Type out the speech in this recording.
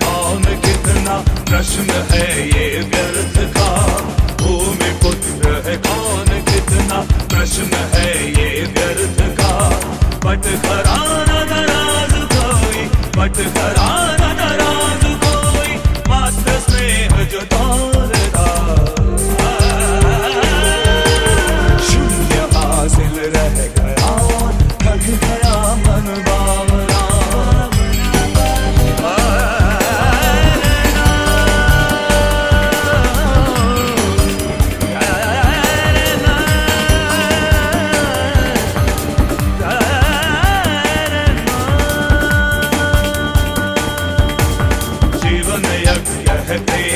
कौन कितना, प्रश्न है ये व्यर्थ का। भूमि पुत्र है कौन कितना, प्रश्न है ये व्यर्थ का। बट घराना नाराज कोई, बट घराना नाराज कोई, मात्र स्नेह जो तोड़ता। शून्य हासिल रह गया, थक गया मन बावरा। जीवन यज्ञ है